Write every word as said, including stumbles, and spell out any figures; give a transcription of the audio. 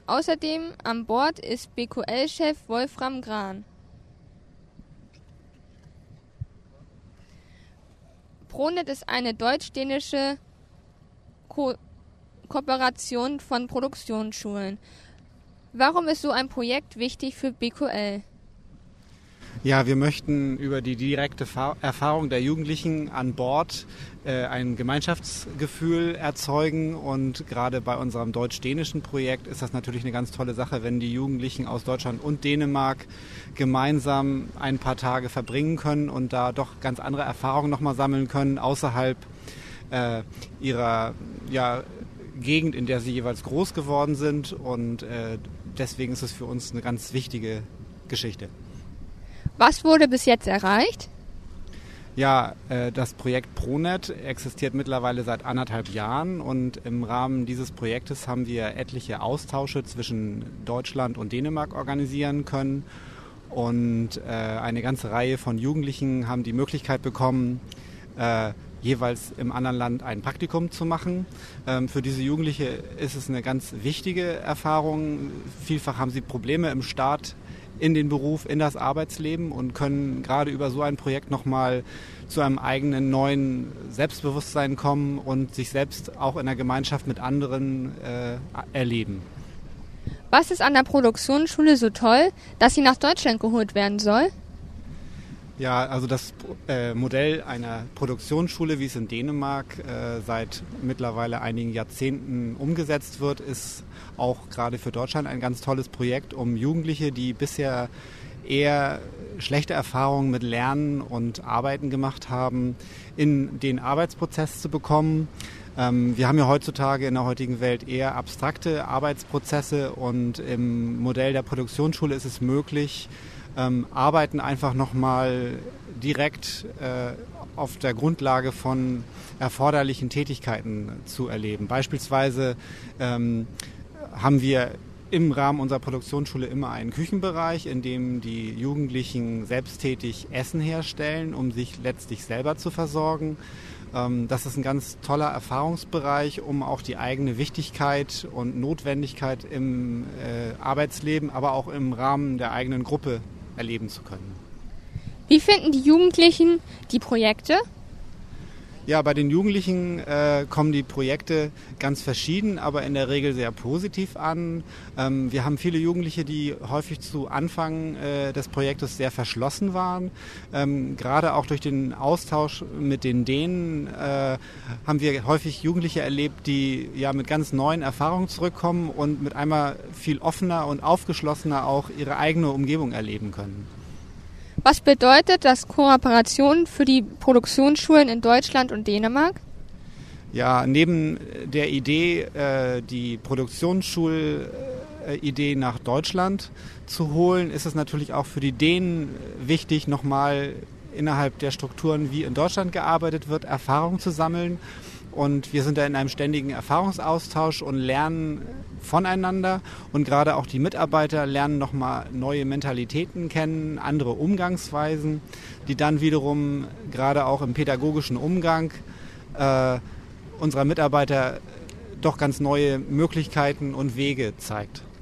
Außerdem an Bord ist B Q L-Chef Wolfram Grahn. ProNet ist eine deutsch-dänische Ko- Kooperation von Produktionsschulen. Warum ist so ein Projekt wichtig für B Q L? Ja, wir möchten über die direkte Fa- Erfahrung der Jugendlichen an Bord äh, ein Gemeinschaftsgefühl erzeugen, und gerade bei unserem deutsch-dänischen Projekt ist das natürlich eine ganz tolle Sache, wenn die Jugendlichen aus Deutschland und Dänemark gemeinsam ein paar Tage verbringen können und da doch ganz andere Erfahrungen nochmal sammeln können, außerhalb äh, ihrer ja, Gegend, in der sie jeweils groß geworden sind, und äh, deswegen ist es für uns eine ganz wichtige Geschichte. Was wurde bis jetzt erreicht? Ja, äh, das Projekt ProNet existiert mittlerweile seit anderthalb Jahren, und im Rahmen dieses Projektes haben wir etliche Austausche zwischen Deutschland und Dänemark organisieren können, und äh, eine ganze Reihe von Jugendlichen haben die Möglichkeit bekommen, äh, jeweils im anderen Land ein Praktikum zu machen. Ähm, für diese Jugendliche ist es eine ganz wichtige Erfahrung. Vielfach haben sie Probleme im Start in den Beruf, in das Arbeitsleben, und können gerade über so ein Projekt nochmal zu einem eigenen neuen Selbstbewusstsein kommen und sich selbst auch in der Gemeinschaft mit anderen äh, erleben. Was ist an der Produktionsschule so toll, dass sie nach Deutschland geholt werden soll? Ja, also das äh, Modell einer Produktionsschule, wie es in Dänemark äh, seit mittlerweile einigen Jahrzehnten umgesetzt wird, ist auch gerade für Deutschland ein ganz tolles Projekt, um Jugendliche, die bisher eher schlechte Erfahrungen mit Lernen und Arbeiten gemacht haben, in den Arbeitsprozess zu bekommen. Ähm, wir haben ja heutzutage in der heutigen Welt eher abstrakte Arbeitsprozesse, und im Modell der Produktionsschule ist es möglich, Ähm, Arbeiten einfach nochmal direkt äh, auf der Grundlage von erforderlichen Tätigkeiten zu erleben. Beispielsweise ähm, haben wir im Rahmen unserer Produktionsschule immer einen Küchenbereich, in dem die Jugendlichen selbsttätig Essen herstellen, um sich letztlich selber zu versorgen. Ähm, das ist ein ganz toller Erfahrungsbereich, um auch die eigene Wichtigkeit und Notwendigkeit im äh, Arbeitsleben, aber auch im Rahmen der eigenen Gruppe erleben zu können. Wie finden die Jugendlichen die Projekte? Ja, bei den Jugendlichen äh, kommen die Projekte ganz verschieden, aber in der Regel sehr positiv an. Ähm, wir haben viele Jugendliche, die häufig zu Anfang äh, des Projektes sehr verschlossen waren. Ähm, gerade auch durch den Austausch mit den Dänen äh, haben wir häufig Jugendliche erlebt, die ja mit ganz neuen Erfahrungen zurückkommen und mit einmal viel offener und aufgeschlossener auch ihre eigene Umgebung erleben können. Was bedeutet das Kooperation für die Produktionsschulen in Deutschland und Dänemark? Ja, neben der Idee, äh, die Produktionsschulidee nach Deutschland zu holen, ist es natürlich auch für die Dänen wichtig, nochmal innerhalb der Strukturen, wie in Deutschland gearbeitet wird, Erfahrung zu sammeln. Und wir sind da in einem ständigen Erfahrungsaustausch und lernen voneinander. Und gerade auch die Mitarbeiter lernen nochmal neue Mentalitäten kennen, andere Umgangsweisen, die dann wiederum gerade auch im pädagogischen Umgang äh, unserer Mitarbeiter doch ganz neue Möglichkeiten und Wege zeigt.